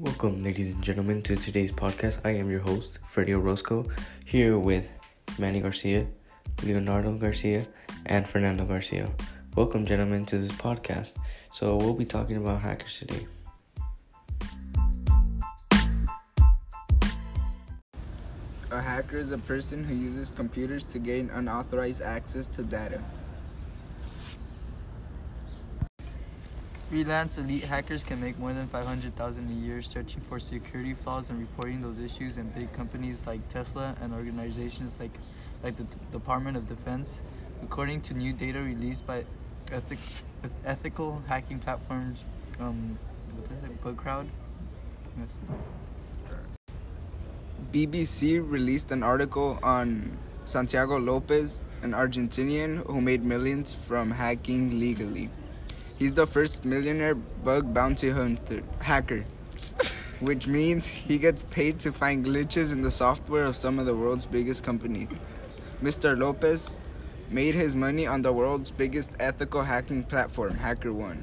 Welcome, ladies and gentlemen, to today's podcast. I am your host, Freddie Orozco, here with Manny Garcia, Leonardo Garcia, and Fernando Garcia. Welcome, gentlemen, to this podcast. So we'll be talking about hackers today. A hacker is a person who uses computers to gain unauthorized access to data. Freelance elite hackers can make more than $500,000 a year searching for security flaws and reporting those issues in big companies like Tesla and organizations like the Department of Defense, according to new data released by ethical hacking platforms Bugcrowd. Yes. BBC released an article on Santiago Lopez, an Argentinian who made millions from hacking legally. He's the first millionaire bug bounty hacker, which means he gets paid to find glitches in the software of some of the world's biggest companies. Mr. Lopez made his money on the world's biggest ethical hacking platform, HackerOne.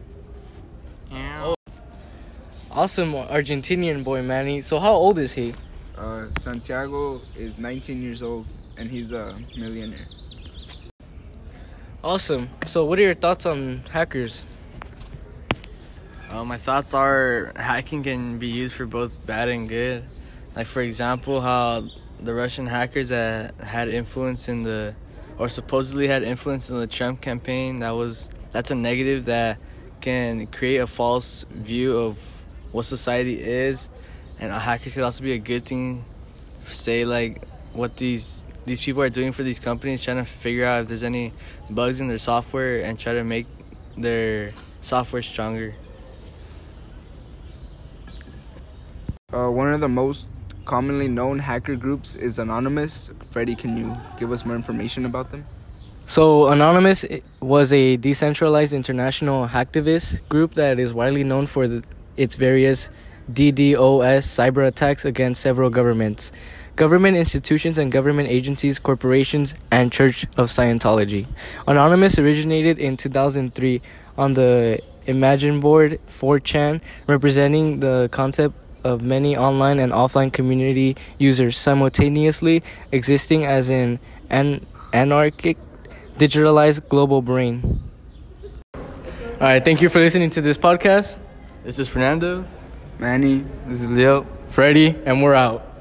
Awesome Argentinian boy, Manny. So how old is he? Santiago is 19 years old, and he's a millionaire. Awesome. So what are your thoughts on hackers? My thoughts are hacking can be used for both bad and good. Like, for example, how the Russian hackers that had influence supposedly had influence in the Trump campaign, that's a negative that can create a false view of what society is. And a hacker could also be a good thing, say, like, what these people are doing for these companies, trying to figure out if there's any bugs in their software and try to make their software stronger. One of the most commonly known hacker groups is Anonymous. Freddie, can you give us more information about them? So Anonymous was a decentralized international hacktivist group that is widely known for its various DDoS cyber attacks against several governments, government institutions and government agencies, corporations, and Church of Scientology. Anonymous originated in 2003 on the Imagine board 4chan, representing the concept of many online and offline community users simultaneously existing as an anarchic, digitalized global brain. All right, thank you for listening to this podcast. This is Fernando. Manny. This is Leo. Freddie, and we're out.